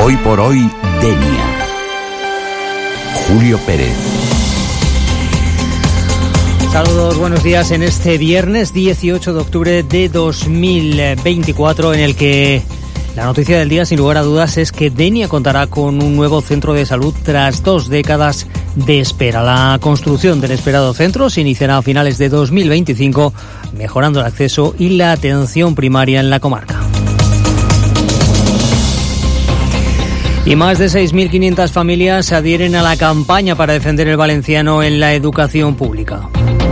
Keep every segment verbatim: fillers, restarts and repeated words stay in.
Hoy por hoy, Denia. Julio Pérez. Saludos, buenos días en este viernes dieciocho de octubre de dos mil veinticuatro, en el que la noticia del día, sin lugar a dudas, es que Denia contará con un nuevo centro de salud tras dos décadas de espera. La construcción del esperado centro se iniciará a finales de dos mil veinticinco, mejorando el acceso y la atención primaria en la comarca. Y más de seis mil quinientas familias se adhieren a la campaña para defender el valenciano en la educación pública.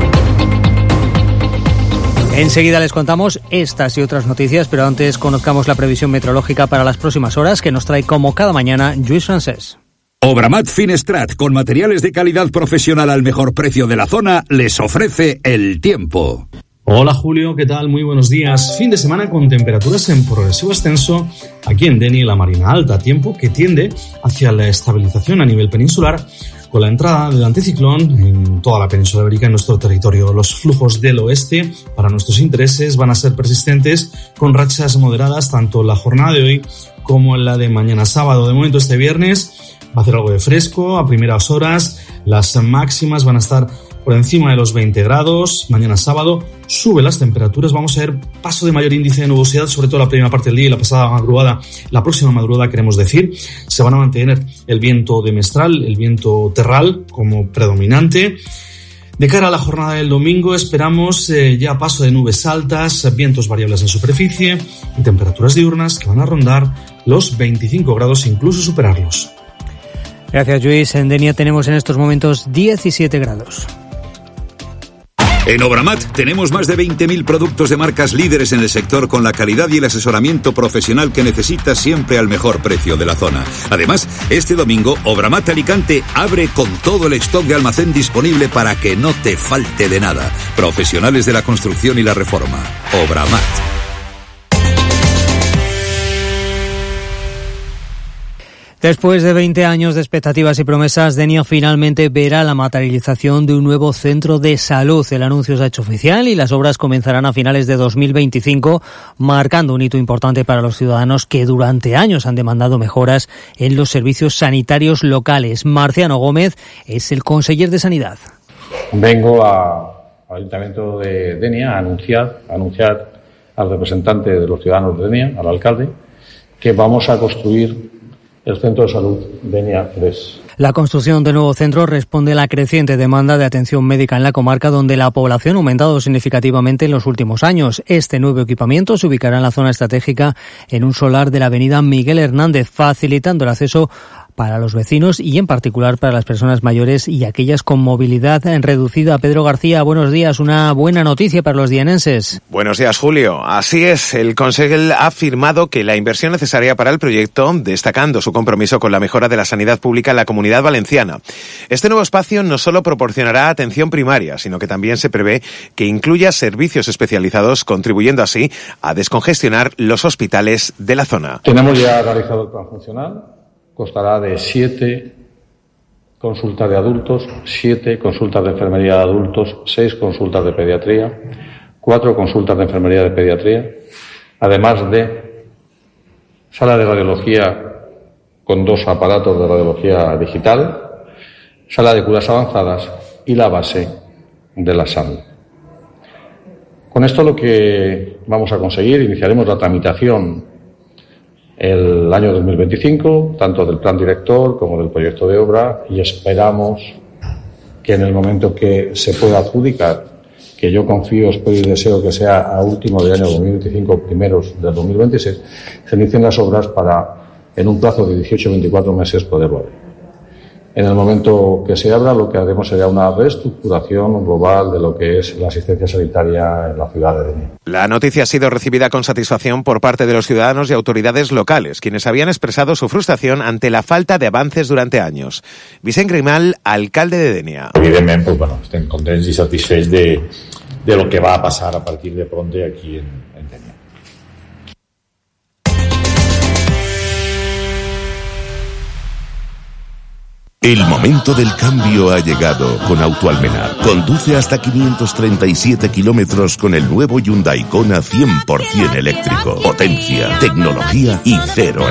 Enseguida les contamos estas y otras noticias, pero antes conozcamos la previsión meteorológica para las próximas horas, que nos trae como cada mañana Lluís Francés. Obramat Finestrat, con materiales de calidad profesional al mejor precio de la zona, les ofrece el tiempo. Hola Julio, ¿qué tal? Muy buenos días. Fin de semana con temperaturas en progresivo ascenso aquí en Denia y la Marina Alta, tiempo que tiende hacia la estabilización a nivel peninsular, con la entrada del anticiclón en toda la península ibérica en nuestro territorio. Los flujos del oeste, para nuestros intereses, van a ser persistentes, con rachas moderadas tanto en la jornada de hoy como en la de mañana sábado. De momento, este viernes va a hacer algo de fresco a primeras horas. Las máximas van a estar por encima de los veinte grados. Mañana sábado suben las temperaturas. Vamos a ver paso de mayor índice de nubosidad, sobre todo la primera parte del día y la pasada madrugada. La próxima madrugada, queremos decir, se van a mantener el viento de mestral, el viento terral como predominante. De cara a la jornada del domingo esperamos eh, ya paso de nubes altas, vientos variables en superficie y temperaturas diurnas que van a rondar los veinticinco grados e incluso superarlos. Gracias, Lluís. En Denia tenemos en estos momentos diecisiete grados. En Obramat tenemos más de veinte mil productos de marcas líderes en el sector, con la calidad y el asesoramiento profesional que necesitas, siempre al mejor precio de la zona. Además, este domingo Obramat Alicante abre con todo el stock de almacén disponible para que no te falte de nada. Profesionales de la construcción y la reforma. Obramat. Después de veinte años de expectativas y promesas, Denia finalmente verá la materialización de un nuevo centro de salud. El anuncio se ha hecho oficial y las obras comenzarán a finales de dos mil veinticinco, marcando un hito importante para los ciudadanos que durante años han demandado mejoras en los servicios sanitarios locales. Marciano Gómez es el conseller de Sanidad. Vengo a, al Ayuntamiento de Denia a anunciar, a anunciar al representante de los ciudadanos de Denia, al alcalde, que vamos a construir el Centro de Salud Denia tres. La construcción del nuevo centro responde a la creciente demanda de atención médica en la comarca, donde la población ha aumentado significativamente en los últimos años. Este nuevo equipamiento se ubicará en la zona estratégica, en un solar de la avenida Miguel Hernández, facilitando el acceso para los vecinos y en particular para las personas mayores y aquellas con movilidad reducida. Pedro García, buenos días. Una buena noticia para los dienenses. Buenos días, Julio. Así es, el Consell ha afirmado que la inversión necesaria para el proyecto, destacando su compromiso con la mejora de la sanidad pública en la Comunidad Valenciana. Este nuevo espacio no solo proporcionará atención primaria, sino que también se prevé que incluya servicios especializados, contribuyendo así a descongestionar los hospitales de la zona. Tenemos ya realizado el plan funcional. Constará de siete consultas de adultos, siete consultas de enfermería de adultos, seis consultas de pediatría, cuatro consultas de enfermería de pediatría, además de sala de radiología con dos aparatos de radiología digital, sala de curas avanzadas y la base de la sala. Con esto lo que vamos a conseguir, iniciaremos la tramitación el año dos mil veinticinco, tanto del plan director como del proyecto de obra, y esperamos que en el momento que se pueda adjudicar, que yo confío, espero y deseo que sea a último del año dos mil veinticinco, primeros del dos mil veintiséis, se inicien las obras para, en un plazo de dieciocho a veinticuatro meses, poderlo abrir. En el momento que se abra, lo que haremos será una reestructuración global de lo que es la asistencia sanitaria en la ciudad de Denia. La noticia ha sido recibida con satisfacción por parte de los ciudadanos y autoridades locales, quienes habían expresado su frustración ante la falta de avances durante años. Vicent Grimal, alcalde de Denia. Evidentment, pues, bueno, estem contents i satisfets de, de lo que va a pasar a partir de pronto aquí en, en Denia. El momento del cambio ha llegado con Auto Almenar. Conduce hasta quinientos treinta y siete kilómetros con el nuevo Hyundai Kona cien por ciento eléctrico. Potencia, tecnología y cero